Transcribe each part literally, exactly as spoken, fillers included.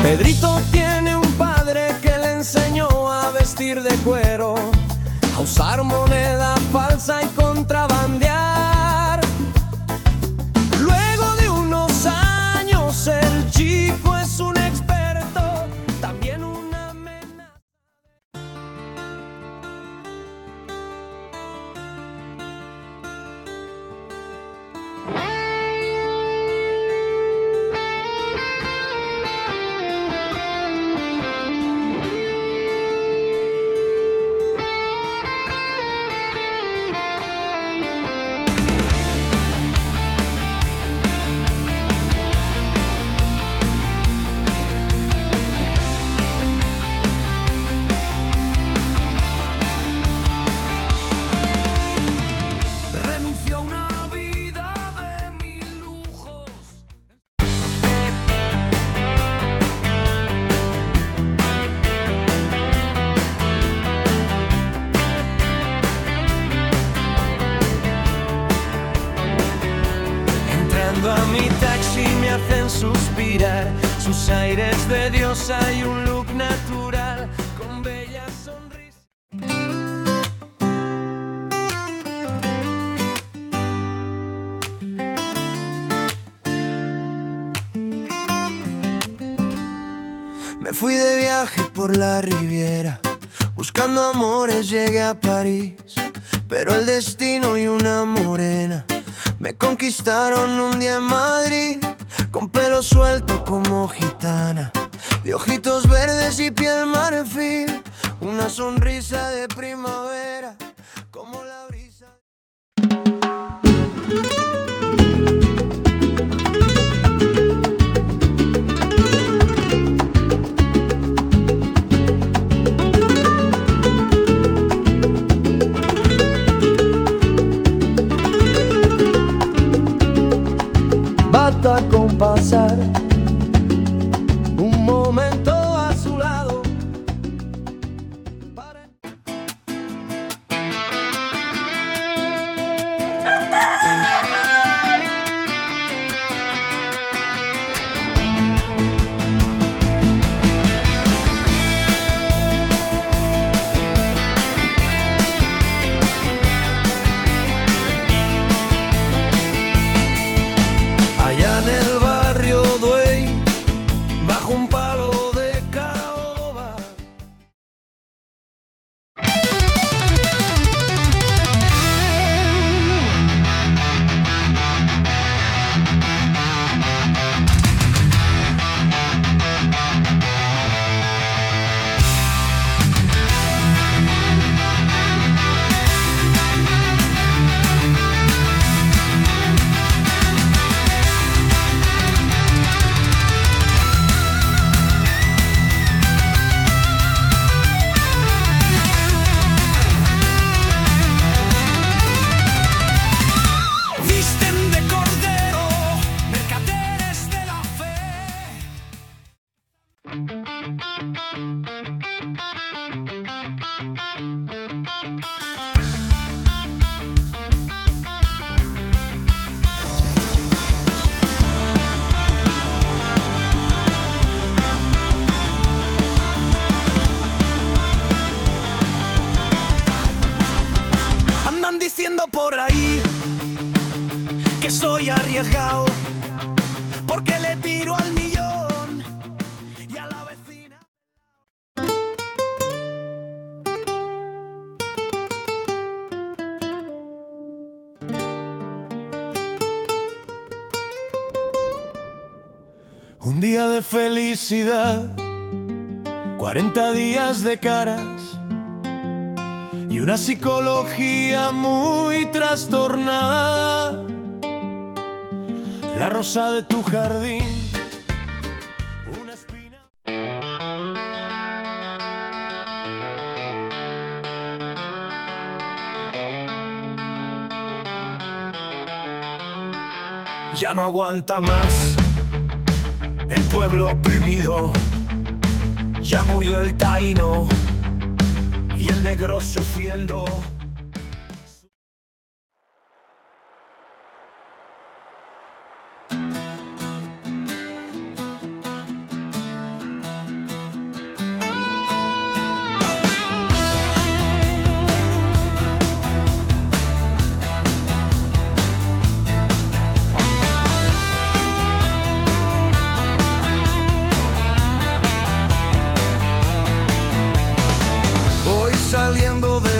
Pedrito tiene un padre que le enseñó a vestir de cuero, a usar moneda falsa y contrabandear. Luego de unos años el chico es un experto, también una amenaza. A mi taxi me hacen suspirar, sus aires de diosa y un look natural con bella sonrisa. Me fui de viaje por la Riviera, buscando amores llegué a París, pero el destino y una morena me conquistaron un día en Madrid, con pelo suelto como gitana, de ojitos verdes y piel marfil, una sonrisa de primavera, como la brisa. Basta con pasar un momento a su lado para... Allá en el barrio Duey, bajo un palo de caoba. Andan diciendo por ahí que soy arriesgado, porque le tiro al millón y a la vecina. Un día de felicidad, cuarenta días de caras y una psicología muy trastornada. La rosa de tu jardín, una espina. Ya no aguanta más el pueblo oprimido, ya murió el taíno y el negro sufriendo.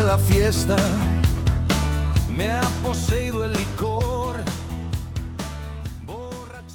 la fiesta me ha poseído.